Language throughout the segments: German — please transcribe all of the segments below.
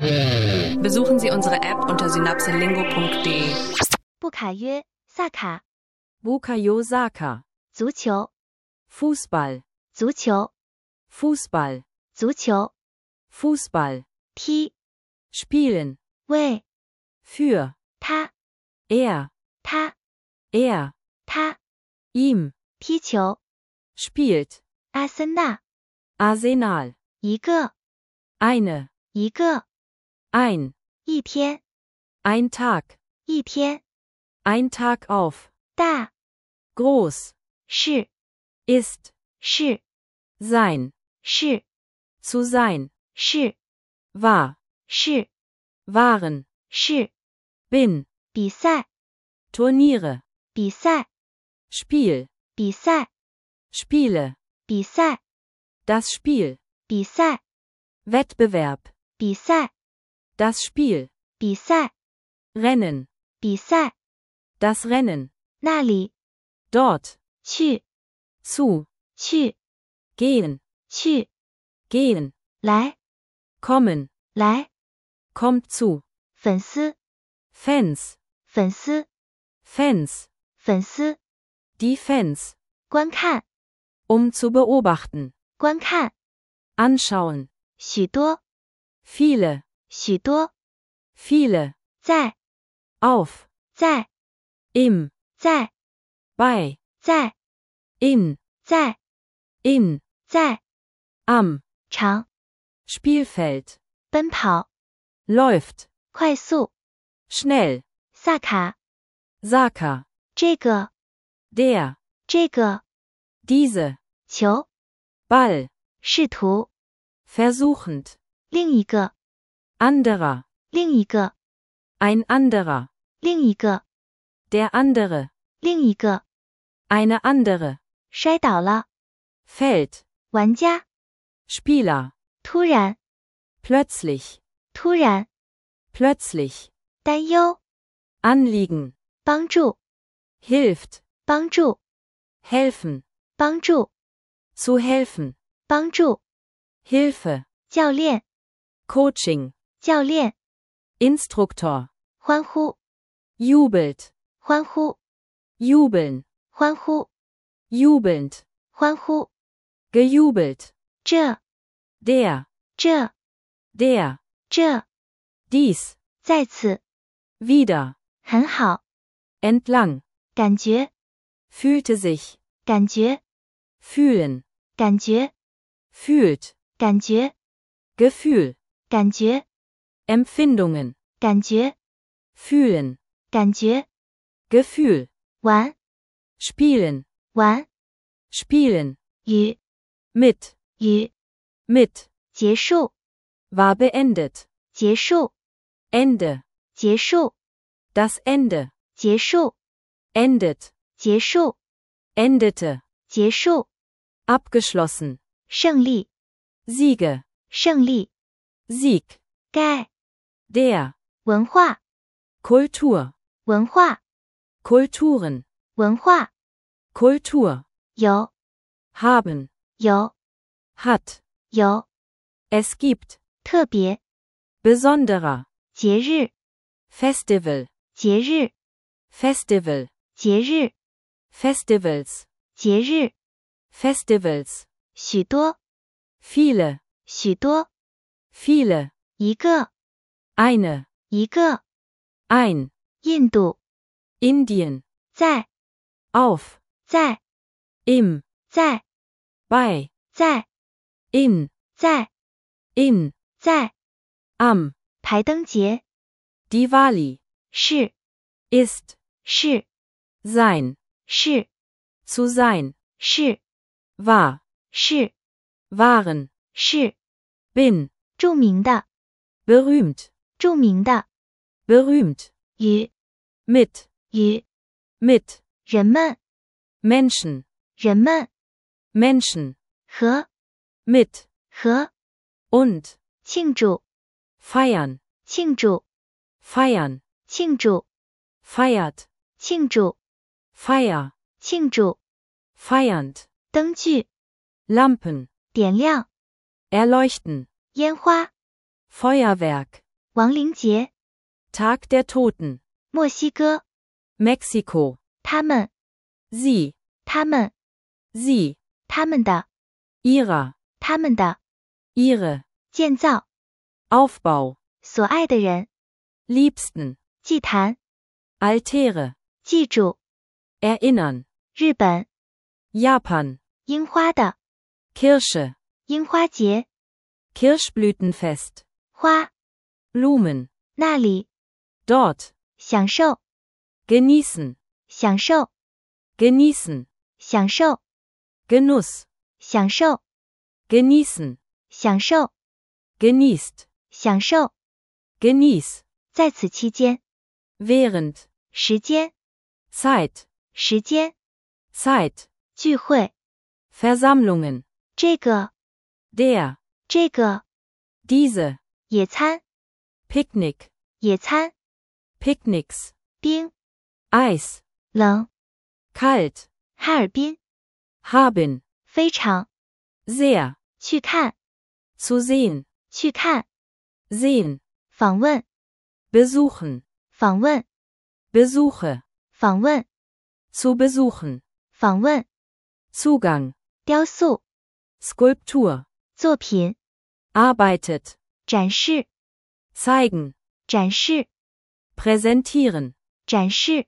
Besuchen Sie unsere App unter synapselingo.de. 布卡约萨卡 Bukayo Saka. 足球 Fußball. 足球 Fußball. 足球 Fußball. 踢 Spielen. 为 Für. 他 Er. 他 Er. 他 Ihm. 踢球 Spielt. 阿森纳 Arsenal. 一个 Eine. 一个 Ein. 一天 Ein Tag. 一天 Ein Tag auf. 大 Groß. 是 Ist. 是 Sein. 是 Zu sein. 是 War. 是 Waren. 是 Bin. 比赛 Turniere. 比赛 Spiel. 比赛 Spiele. 比赛 Das Spiel. 比赛 Wettbewerb. 比赛 Das Spiel. 比赛 Rennen. 比赛 Das Rennen. 那里 Dort. 去 Zu. 去 Gehen. 去 Gehen. 来 Kommen. 来 Kommt zu. 粉丝 Fans. 粉丝 Fans. 粉丝 Die Fans. 观看 Zu beobachten. 观看 Anschauen. 许多 Viele. 许多 Viele. 在 Auf. 在 Im. 在 Bei. 在 In. 在 In. 在 Am. 长 Spielfeld. 奔跑 Läuft. 快速 Schnell. 萨卡 Saka. 这个 Der. 这个 Diese. 球 Ball. 试图 Versuchend. 另一个 Anderer. 另一个 Ein anderer. 另一个 Der andere. 另一个 Eine andere. 摔倒了 Feld. 玩家 Spieler. 突然 Plötzlich. 突然 Plötzlich. 担忧 Anliegen. 帮助 Hilft. 帮助 Helfen. 帮助 Zu helfen. 帮助 Hilfe. 教练 Coaching. 教练 Instruktor. 欢呼 Jubelt. 欢呼 Jubeln. 欢呼 Jubelnd. 欢呼 Gejubelt. 这 Der. 这 Der. 这 Dies. 再次 Wieder. 很好 Entlang. 感觉 Fühlte sich. 感觉 Fühlen. 感觉 Fühlt. 感觉 Gefühl. 感觉 Empfindungen. 感觉 Fühlen. 感觉 Gefühl. 玩 Spielen. 玩 Spielen. 与 Mit. 与 Mit. 结束 War beendet. 结束 Ende. 结束 Das Ende. 结束 Endet. 结束 Endete. 结束 Abgeschlossen. 胜利 Siege. 胜利 Sieg. 该 Der. 文化 Kultur. 文化 Kulturen. 文化 Kultur. 有 Haben. 有 Hat. 有 Es gibt. 特别 Besonderer. 节日 Festival. 节日 Festival. 节日 Festivals. 节日 Festivals. 许多 Viele. 许多 Viele. 一个 Eine. 一个 Ein. 印度 Indien. 在 Auf. 在 Im. 在 Bei. 在 In. 在 In. 在 Am. 排灯节 Diwali. 是 Ist. 是 Sein. 是 Zu sein. 是 War. 是 Waren. 是 Bin. 著名的 Berühmt. 著名的 Berühmt. 与 Mit. 与 Mit. 人们 Menschen. 人们 Menschen. 和 Mit. 和 Und. 庆祝 Feiern. 庆祝 Feiern. 庆祝 Feiert. 庆祝 Feier. 庆祝 Feiernd. 灯具 Lampen. 点亮 Erleuchten. 烟花 Feuerwerk. 亡灵节， Tag der Toten. 墨西哥， Mexiko. 他们， Sie. 他们， Sie. 他们的， Ihrer. 他们的， Ihre. 建造， Aufbau. 所爱的人， Liebsten. 祭坛， Altäre. 记住， Erinnern. 日本， Japan. 樱花的， Kirsche. 樱花节， Kirschblütenfest. 花， Blumen. 那里， Dort. 享受， Genießen. 享受， Genießen. 享受， Genuss. 享受， Genießen. 享受， Genießt. 享受， Genieß. 在此期间， Während. 时间， Zeit. 时间， Zeit. 聚会， Versammlungen. 这个， Der. 这个， Diese. 野餐， Picknick. 野餐， Picknicks. 冰， Eis. 冷， Kalt. 哈尔滨， Haben. 非常， Sehr. 去看， Zu sehen. 去看， Sehen. 访问， Besuchen. 访问， Besuche. 访问， Zu besuchen. 访问， Zugang. 雕塑， Skulptur. 作品， Arbeitet. 展示， Zeigen. 展示， Präsentieren. 展示，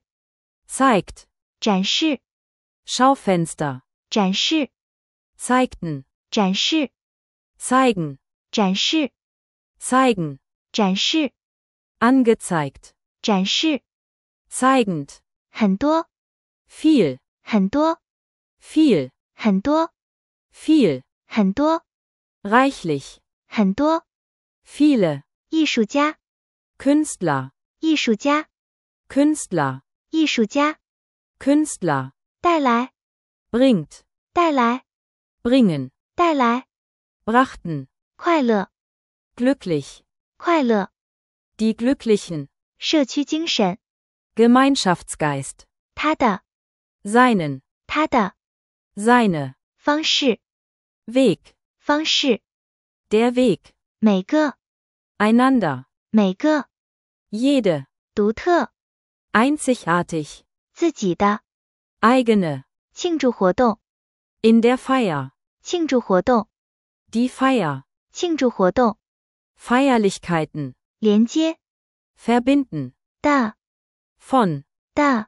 Zeigt. 展示， Schaufenster. 展示， Zeigten. 展示， Zeigen. 展示， Zeigen. 展示， Angezeigt. 展示， Zeigend. 很多， Viel. 很多， Viel. 很多， Viel. 很多， Reichlich. 很多， Viele. 艺术家， Künstler. 艺术家， Künstler. 艺术家， Künstler. 带来， Bringt. 带来， Bringen. 带来， Brachten. 快乐， Glücklich. 快乐， Die Glücklichen. 社区精神， Gemeinschaftsgeist. 他的， Seinen. 他的， Seine. 方式， Weg. 方式， Der Weg. 每个， Einander. 每个， Jede. 独特， Einzigartig. 自己的， Eigene. 庆祝活动， In der Feier. 庆祝活动， Die Feier. 庆祝活动， Feierlichkeiten. 连接， Verbinden. 的， Von. 的，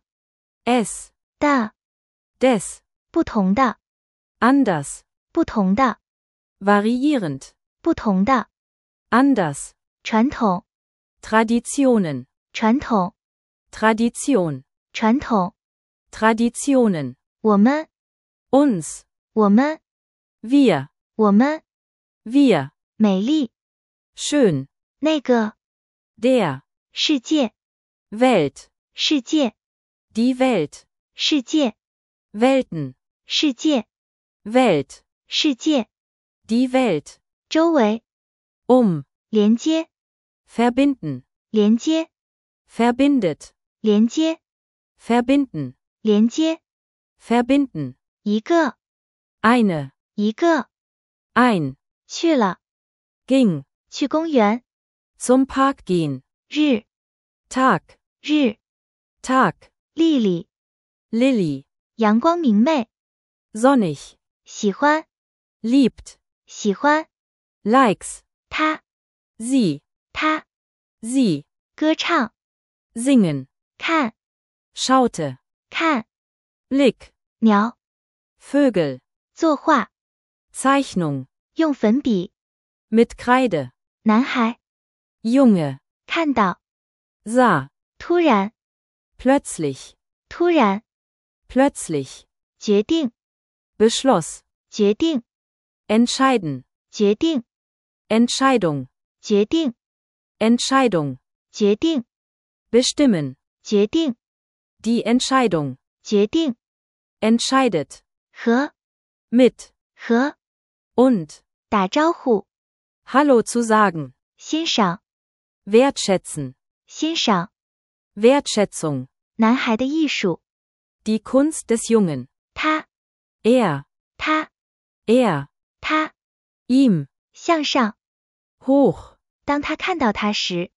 Es. 的， Des. 不同的， Anders. 不同的， Variierend. 不同的， Anders. 传统， Traditionen. 传统， Tradition. 传统， Traditionen. 我们， Uns. 我们， Wir. 我们， Wir. 美丽， Schön. 那个， Der. 世界， Welt. 世界， Die Welt. 世界， Welten. 世界， Welt. 世界， Die Welt. 周围， 连接， Verbinden. 连接， Verbindet. 连接， Verbinden. 连接， Verbinden. 一个， Eine. 一个， Ein. 去了， Ging. 去公园， Zum Park gehen. 日， Tag. 日， Tag. 丽丽， Lilly. 阳光明媚， Sonnig. 喜欢， Liebt. 喜欢， Likes. 他， Sie. 他， Sie. 歌唱， Singen. 看， Schaute. 看， Blick. 鸟， Vögel. 作画， Zeichnung. 用粉笔， Mit Kreide. 男孩， Junge. 看到， Sah. 突然， Plötzlich. 突然， Plötzlich. 决定， Beschloss. 决定， Entscheiden. 决定， Entscheidung. 决定， Entscheidung. 决定， Bestimmen. 决定， Die Entscheidung. 决定， Entscheidet. 和， Mit. 和， Und. 打招呼， Hallo zu sagen. 欣赏， Wertschätzen. 欣赏， Wertschätzung. 男孩的艺术， Die Kunst des Jungen. 他， Er. 他， Er. 他， Ihm. 向上， Hoch. 当他看到他时，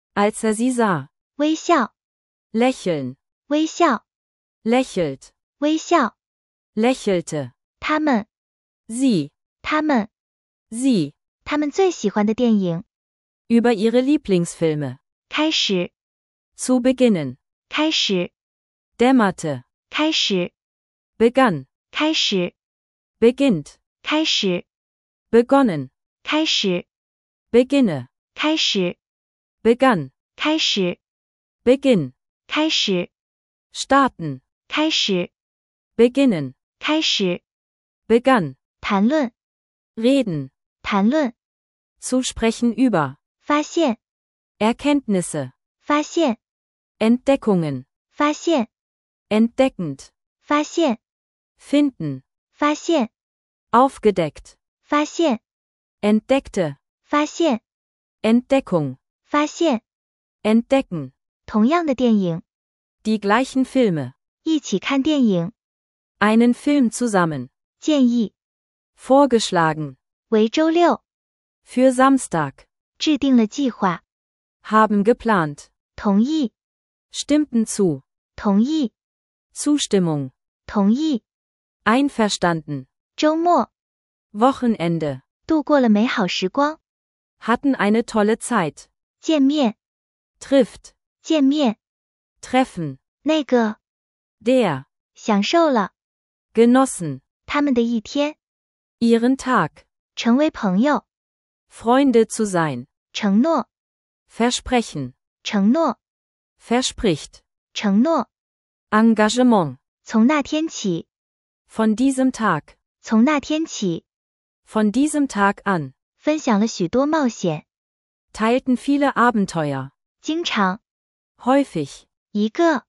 als sie sah. 微笑， Lächeln, 微笑， lächelt, 微笑。 lächelte. 他们， Sie, 他们， sie, 他们最喜欢的电影。 über ihre Lieblingsfilme. 开始， Zu beginnen, 开始， dämmerte, 开始， begann, 开始， beginnt, 开始， begonnen, 开始， beginne, 开始， begann, 开始， beginn, 开始， starten, 开始， beginnen, 开始。 begann, 谈论， reden, 谈论， zu sprechen über, 发现， Erkenntnisse, 发现， Entdeckungen, 发现， entdeckend, 发现， finden, 发现， aufgedeckt, 发现， entdeckte, 发现， Entdeckung, 发现。 entdecken, 同样的电影， die gleichen Filme, 一起看电影。 einen Film zusammen, 建议， vorgeschlagen, 为周六， für Samstag, 制定了计划。 haben geplant, 同意， stimmten zu, 同意， Zustimmung, 同意。 einverstanden, 周末， Wochenende, 度过了美好时光。 hatten eine tolle Zeit, 见面， trifft, 见面。 treffen, 那个， der, 享受了 genossen, 他们的一天。 ihren Tag, 成为朋友， Freunde zu sein, 承诺， versprechen, 承诺， verspricht, 承诺。 Engagement, 从那天起， von diesem Tag, 从那天起， von diesem Tag an, 分享了许多冒险。 teilten viele Abenteuer, 经常， häufig, 一个，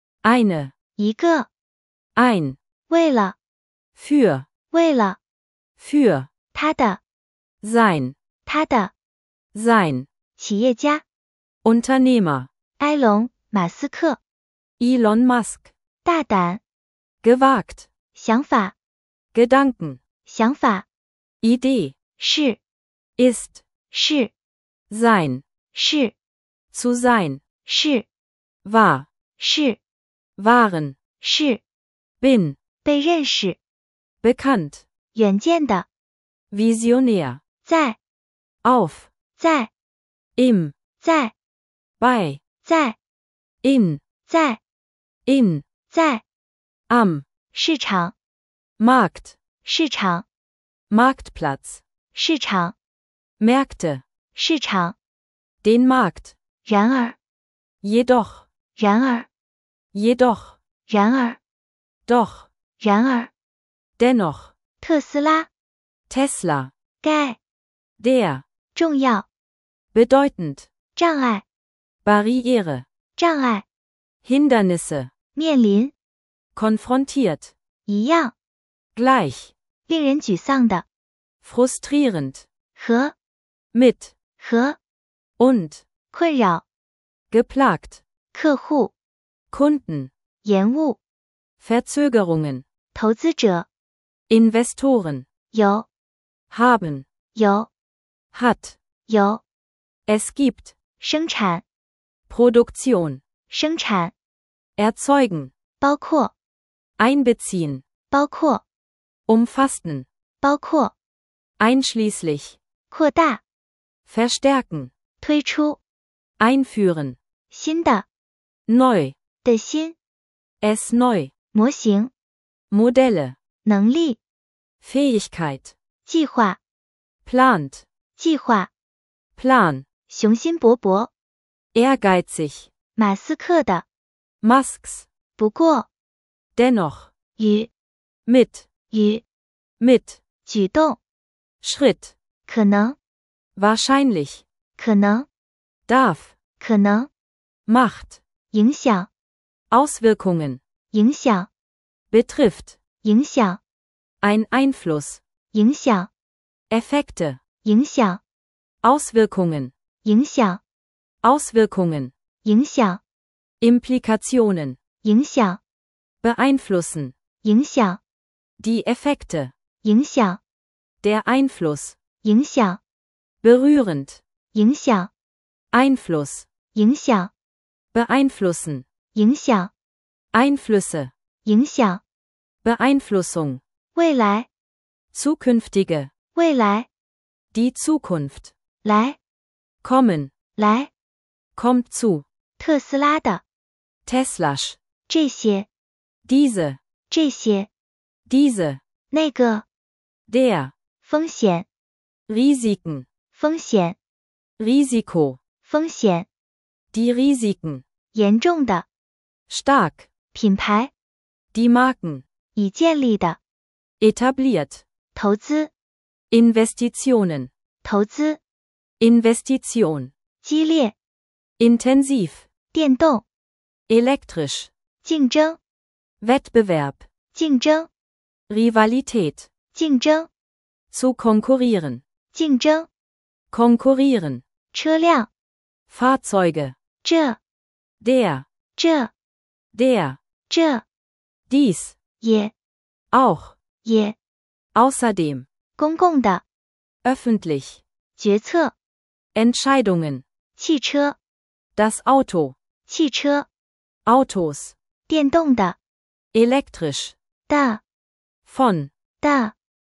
eine, 一个， ein, 为了， für, 为了， für, 他的， sein, 他的， sein, 企业家， Unternehmer, 埃隆·马斯克， Elon Musk, 大胆， gewagt, 想法， Gedanken, 想法， Idee, 是， ist, 是， sein, 是， zu sein, 是， war, 是， waren, 是， bin, 被认识， bekannt, 远见的， visionär, 在， auf, 在， im, 在， bei, 在， in, 在， in, 在， am, 市场， Markt, 市场， Marktplatz, 市场， Märkte, 市场。 den Markt, 然而， jedoch, 然而， jedoch, 然而， doch, 然而， dennoch, 特斯拉， Tesla, 该， der, 重要， bedeutend, 障碍， Barriere, 障碍， Hindernisse, 面临， konfrontiert, 一样， gleich, 令人沮丧的， frustrierend, 和， mit, 和， und, 困扰， geplagt, 客户， Kunden, 延误， Verzögerungen, 投资者， Investoren, 有， haben, 有， hat, 有， es gibt, 生产， Produktion, 生产， erzeugen, 包括， einbeziehen, 包括， umfassen, 包括， einschließlich, 扩大， verstärken, 推出， einführen, 新的， neu, 的新， es neu, 模型， Modelle, 能力， Fähigkeit, 计划， plant, 计划， Plan, 雄心勃勃， ehrgeizig, 马斯克的， Musks, 不过， dennoch, 与， mit, 与， mit, 举动， Schritt, 可能， wahrscheinlich, 可能， darf, 可能， macht, 影响， Auswirkungen, 影响， betrifft, 影响， ein Einfluss, 影响， Effekte, 影响， Auswirkungen, 影响， Auswirkungen, 影响， Implikationen, 影响， beeinflussen, 影响， die Effekte, 影响， der Einfluss, 影响， berührend, 影响， Einfluss, 影响， beeinflussen, 影响， Einflüsse, 影响， Beeinflussung, 未来， zukünftige, 未来， die Zukunft, 来， kommen, 来， kommt zu, 特斯拉的， Teslasch, 这些， diese, 这些， diese, 那个， der, 风险， Risiken, 风险， Risiko, 风险， die Risiken, 严重的， stark, 品牌， die Marken, 已建立的， etabliert, 投资， Investitionen, 投资， Investition, 激烈， intensiv, 电动， elektrisch, 竞争， Wettbewerb, 竞争， Rivalität, 竞争， zu konkurrieren, 竞争， konkurrieren, 车辆， Fahrzeuge, 这， der, 这， der, 这， dies, 也， auch, 也， außerdem, 公共的， öffentlich, 决策， Entscheidungen, 汽车， das Auto, 汽车， Autos, 电动的， elektrisch, 的， von, 的，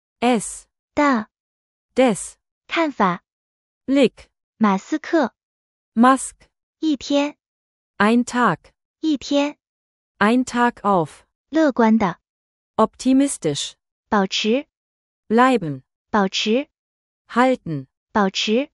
es, 的， des, 看法， Blick, 马斯克， Musk, 一天， ein Tag, 一天， ein Tag auf, 乐观的， optimistisch, 保持， bleiben, 保持， halten, 保持，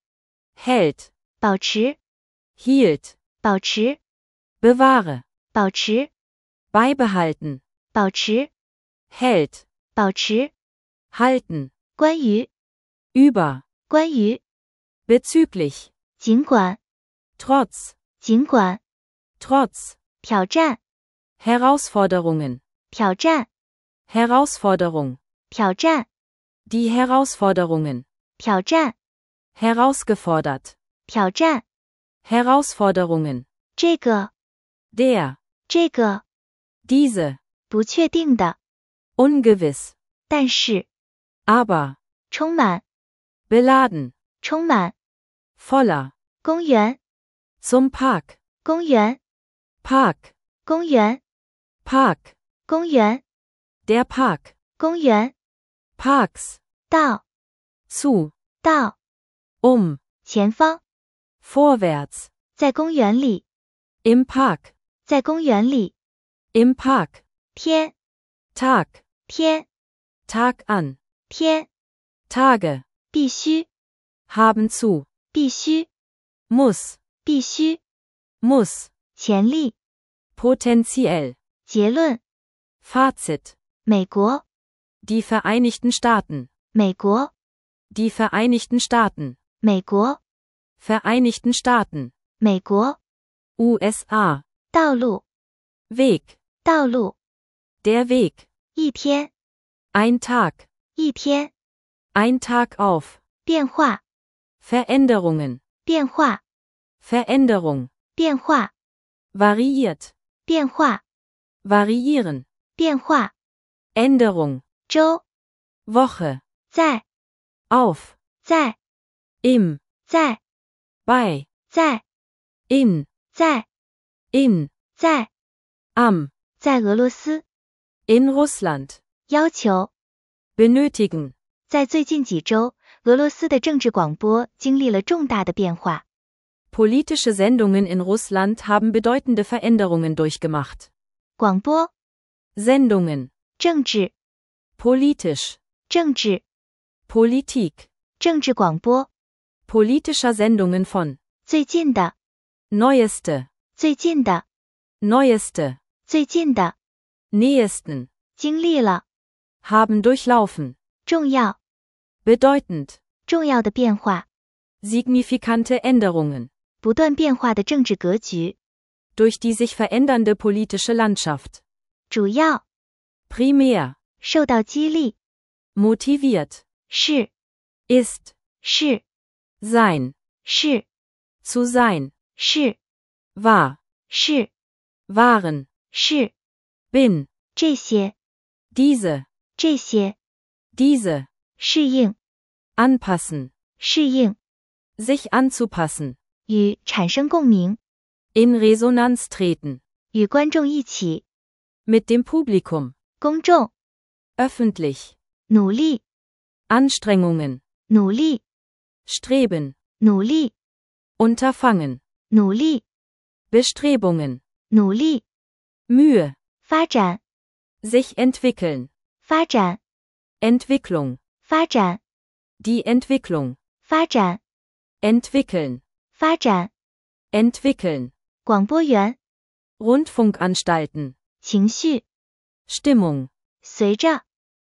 hält, 保持， hielt, 保持， bewahre, 保持， beibehalten, 保持， hält, 保持， halten, 关于， über, 关于， bezüglich, 尽管， trotz, 尽管， trotz, 挑战， Herausforderungen, 挑战， Herausforderung, 挑战， die Herausforderungen, 挑战， herausgefordert, 挑战， Herausforderungen, 这个， der, 这个， diese, 不确定的， ungewiss, 但是， aber, 充满， beladen, 充满， voller, 公园， zum Park, 公园， Park, 公园， Park, 公园， der Park, 公园， Parks, 到， zu, 到， 前方， vorwärts, 在公园里， im Park, 在公园里， im Park, 天， Tag, 天， Tag an, 天， Tage, 必须， haben zu, 必须， muss, 必须， muss, 潜力， potenziell, 结论， Fazit, 美国， die Vereinigten Staaten, 美国， die Vereinigten Staaten, 美国， Vereinigten Staaten, 美国， USA, 道路， Weg, 道路， der Weg, 一天， ein Tag, 一天， ein Tag auf, 变化， Veränderungen, 变化， Veränderung, 变化， variiert, 变化， variieren, 变化， Änderung, 周， Woche, 在， auf, 在， im, 在， bei, 在， in, 在， in, 在， am, 在俄罗斯， in Russland, 要求， benötigen, 在最近几周，俄罗斯的政治广播经历了重大的变化。 politische Sendungen in Russland haben bedeutende Veränderungen durchgemacht. 广播， Sendungen, 政治， politisch, 政治， Politik, 政治广播， politischer Sendungen von, 最近的， neueste, 最近的， neueste, 最近的， nähesten, 经历了， haben durchlaufen, 重要， bedeutend, 重要的变化， signifikante Änderungen, 不断变化的政治格局， durch die sich verändernde politische Landschaft, 主要， primär, 受到激励， motiviert, 是， ist, 是， sein, 是， zu sein, 是， war, 是， waren, 是， bin, 这些， diese, 这些， diese, 适应， anpassen, 适应， sich anzupassen, 与产生共鸣， In Resonanz treten. 与观众一起， Mit dem Publikum. 公众， Öffentlich. 努力， Anstrengungen. 努力， Streben. 努力， Unterfangen. 努力， Bestrebungen. 努力， Mühe. 发展， Sich entwickeln. 发展， Entwicklung. 发展， Die Entwicklung. 发展， Entwickeln. 发展。 Entwickeln. 广播员， Rundfunkanstalten. 情绪， Stimmung. 随着，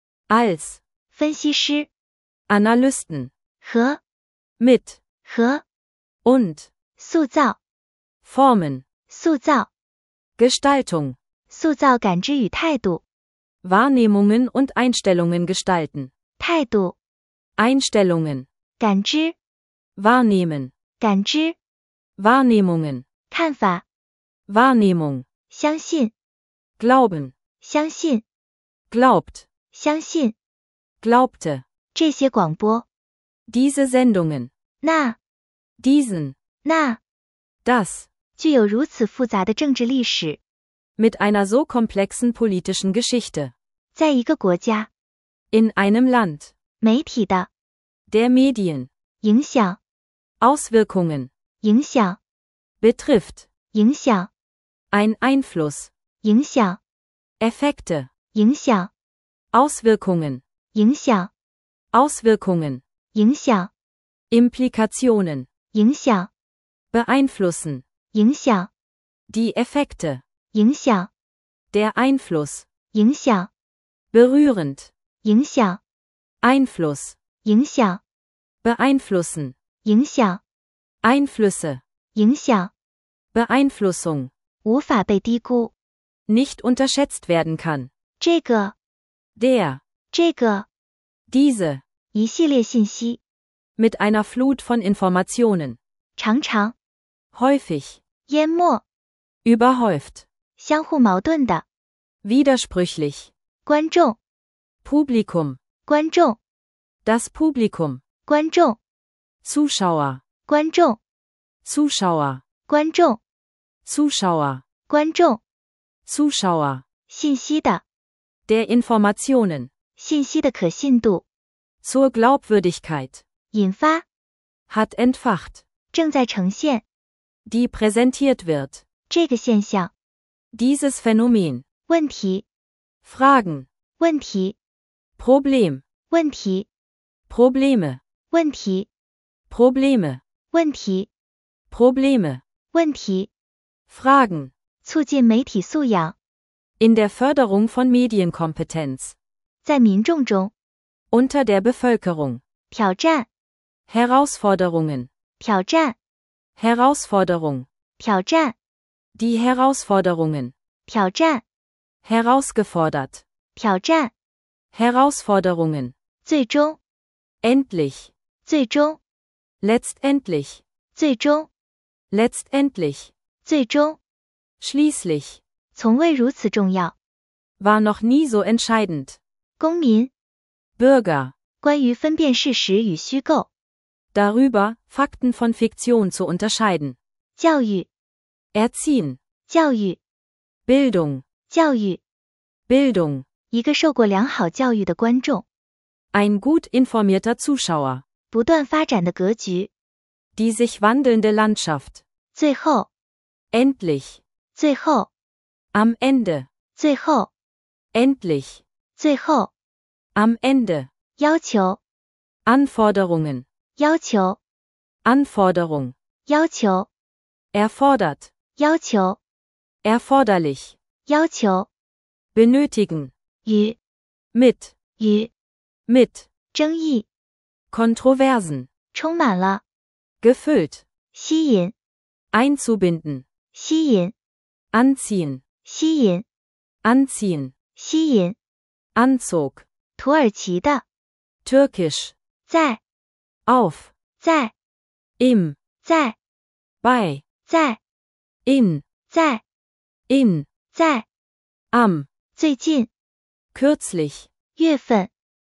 Als. 分析师， Analysten. 和， Mit. 和， Und. 塑造， Formen. 塑造， Gestaltung. 塑造感知与态度， Wahrnehmungen und Einstellungen gestalten. 态度， Einstellungen. 感知， Wahrnehmen. 感知， Wahrnehmungen. 看法， Wahrnehmung. 相信， Glauben. 相信， Glaubt. 相信。 Glaubte. 这些广播， Diese Sendungen. 那， Diesen. 那， Das. 具有如此复杂的政治历史， Mit einer so komplexen politischen Geschichte. 在一个国家， In einem Land. 媒体的 Der Medien. 影响， Auswirkungen. 影响， Betrifft. 影响， Ein Einfluss. 影响， Effekte. 影响， Auswirkungen. 影响， Auswirkungen. 影响， Implikationen. 影响， Beeinflussen. 影响， Die Effekte. 影响， Der Einfluss. 影响， Berührend. 影响， Einfluss. 影响， Beeinflussen. 影响， Einflüsse. 影响， Beeinflussung. 无法被低估。 Nicht unterschätzt werden kann. 这个， Der. 这个， Diese. 一系列信息， Mit einer Flut von Informationen. 常常 Häufig. 淹没， Überhäuft. 相互矛盾的。 Widersprüchlich. 观众， Publikum. 观众， Das Publikum. 观众， Zuschauer. 观众， Zuschauer. 观众， Zuschauer. 观众。 Zuschauer. 信息的， Der Informationen. 信息的可信度， Zur Glaubwürdigkeit. 引发， Hat entfacht. 正在呈现 Die präsentiert wird. 这个现象。 Dieses Phänomen. 问题， Fragen. 问题， Problem. 问题， Probleme. 问题， Probleme. 问题， Probleme. 问题。 Fragen. 促进媒体素养， In der Förderung von Medienkompetenz. 在民众中， Unter der Bevölkerung. 挑战， Herausforderungen. 挑战， Herausforderung. 挑战， Die Herausforderungen. 挑战， Herausgefordert. 挑战。 Herausforderungen. 最终， Endlich. 最终， Letztendlich. 最终， Letztendlich. 最终， Schließlich. 从未如此重要。 War noch nie so entscheidend. 公民， Bürger. 关于分辨事实与虚构。 Darüber, Fakten von Fiktion zu unterscheiden. 教育， Erziehen. 教育， Bildung. 教育。 Bildung. 一个受过良好教育的观众， Ein gut informierter Zuschauer. 不断发展的格局。 Die sich wandelnde Landschaft. 最后， Endlich. 最后， Am Ende. 最后， Endlich. 最后。 Am Ende. 要求， Anforderungen. 要求， Anforderung. 要求， Erfordert. 要求， Erforderlich. 要求。 Benötigen. 与， Mit. 与， Mit. 争议， Kontroversen. 充满了， Gefüllt. 吸引， Einzubinden. 吸引， Anziehen. 吸引， Anziehen. 吸引。 Anzug. 土耳其的， Türkisch. 在， Auf. 在， Im. 在， Bei. 在， In. 在， In. 在。 Am. 最近， Kürzlich. 月份，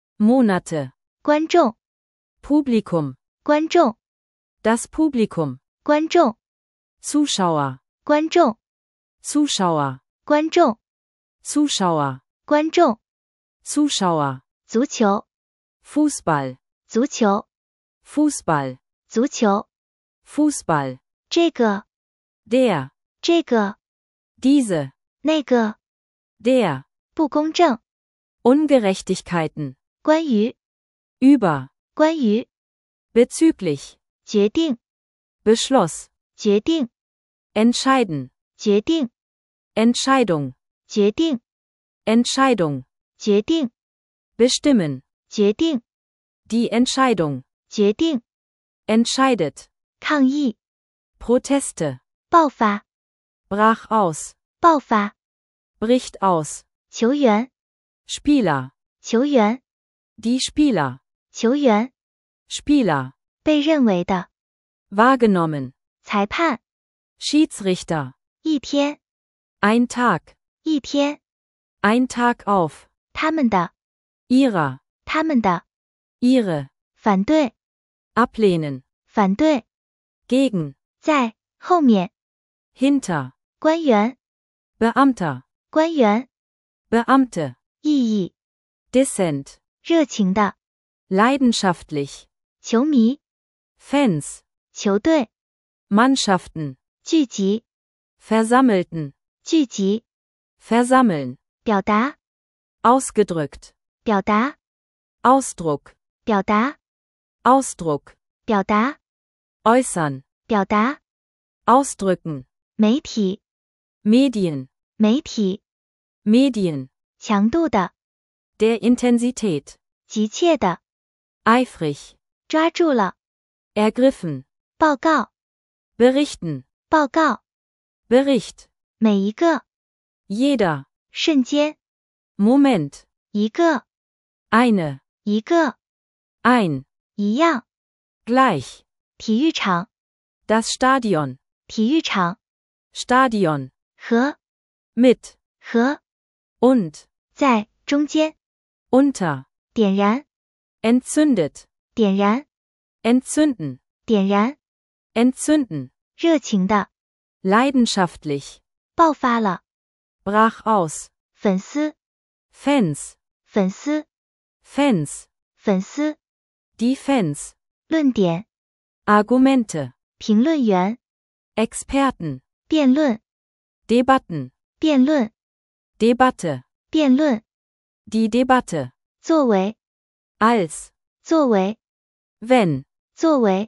Monate. 观众， Publikum. 观众， Das Publikum. 观众。 Zuschauer. 观众， Zuschauer, 观众， Zuschauer, 观众， Zuschauer, 足球， Fußball, 足球， Fußball, 足球， Fußball, 这个， der, 这个， diese, 那个， der, 不公正， Ungerechtigkeiten, 关于， über, 关于， bezüglich, 决定， Beschluss, 决定， entscheiden, 决定， Entscheidung, 决定， Entscheidung, 决定， bestimmen, 决定， die Entscheidung, 决定， entscheidet, 抗议， Proteste, 爆发， brach aus, 爆发， bricht aus, 球员， Spieler, 球员， die Spieler, 球员， Spieler, 被认为的， wahrgenommen, 裁判， Schiedsrichter, 一天， ein Tag, 一天， ein Tag auf, 他们的， ihrer, 他们的， ihre, 反对， ablehnen, 反对， gegen, 在，后面， hinter, 官员， Beamter, 官员， Beamte, 意义， Dissent, 热情的， leidenschaftlich, 球迷， Fans, 球队， Mannschaften, 聚集， versammelten, 聚集， versammeln, 表达， ausgedrückt, 表达， Ausdruck, 表达， Ausdruck, 表达， äußern, 表达， ausdrücken, 媒体， Medien, 媒体， Medien, 强度的， der Intensität, 急切的， eifrig, 抓住了， ergriffen, 报告， berichten, 报告， Bericht, 每一个， jeder, 瞬间， Moment, 一个， eine, 一个， ein, 一样， gleich, 体育场， das Stadion, 体育场， Stadion, 和， mit, 和， und, 在，中间， unter, 点燃， entzündet, 点燃， entzünden, 点燃， entzünden, 热情的， leidenschaftlich, 爆发了， brach aus, 粉丝， Fans, 粉丝， Fans, 粉丝， die Fans, 论点， Argumente, 评论员， Experten, 辩论， Debatten, 辩论， Debatte, 辩论， die Debatte, 作为， als, 作为， wenn, 作为，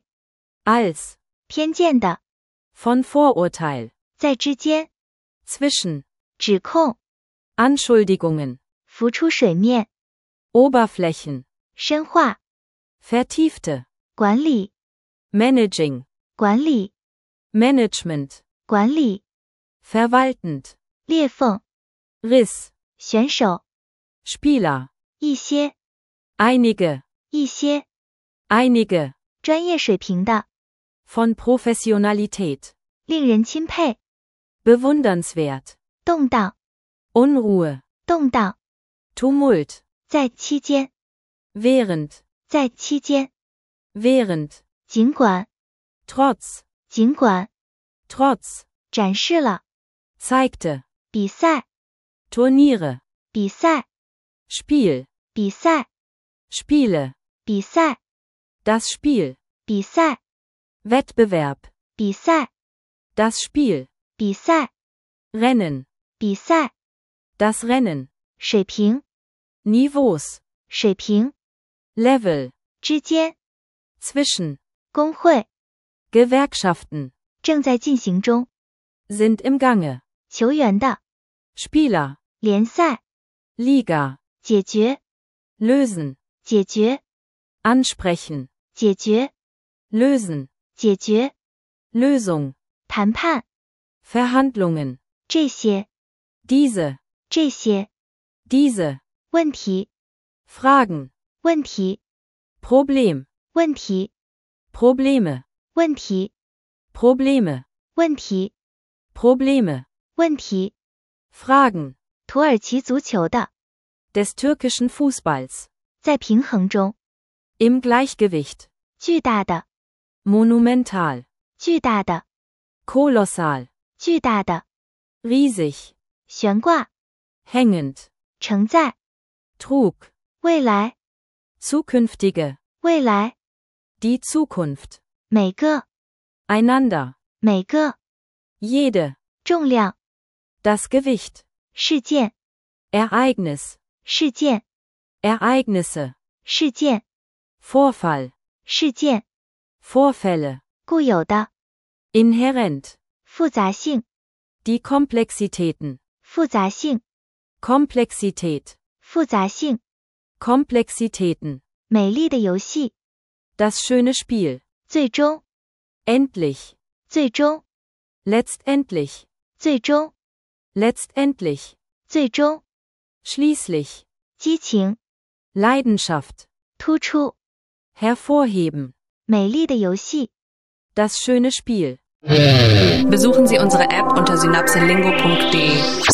als, 偏见的， von Vorurteil, 在之间， zwischen, 指控， Anschuldigungen, 浮出水面， Oberflächen, 深化， vertiefte, 管理， managing, 管理， Management, 管理， verwaltend, 裂缝， Riss, 选手， Spieler, 一些， einige, 一些， einige, 专业水平的， von Professionalität, 令人钦佩， bewundernswert, 动荡， Unruhe, 动荡， Tumult, 在期间， während, 在期间， während, 尽管， trotz, 尽管， trotz, 展示了， zeigte, 比赛， Turniere, 比赛， Spiel, 比赛， Spiele, 比赛， das Spiel, 比赛， Wettbewerb, 比赛， das Spiel, 比赛， Rennen, 比赛， das Rennen, 水平， Niveaus, 水平， Level, 之间， zwischen, 工会， Gewerkschaften, 正在进行中， sind im Gange, 球员的， Spieler, 联赛， Liga, 解决， lösen, 解决， ansprechen, 解决， lösen, 解决， Lösung, 谈判， Verhandlungen, 这些， diese, 这些， diese, 问题， Fragen, 问题， Problem, 问题， Probleme, 问题， Probleme, 问题， Probleme, 问题， Fragen, 土耳其足球的， des türkischen Fußballs, 在平衡中， im Gleichgewicht, 巨大的， monumental, 巨大的， kolossal, 巨大的， riesig, 悬挂， hängend, 承载， trug, 未来， zukünftige, 未来， die Zukunft, 每个， einander, 每个， jede, 重量， das Gewicht, 事件， Ereignis, 事件， Ereignisse, 事件， Vorfall, 事件， Vorfälle, 固有的， inhärent, 复杂性， die Komplexitäten, 复杂性， Komplexität, 复杂性， Komplexitäten, 美丽的游戏， das schöne Spiel, 最终， endlich, 最终， letztendlich, 最终， letztendlich, 最终， schließlich, 激情， Leidenschaft, 突出， hervorheben, 美丽的游戏。 das schöne Spiel. Besuchen Sie unsere App unter synapselingo.de.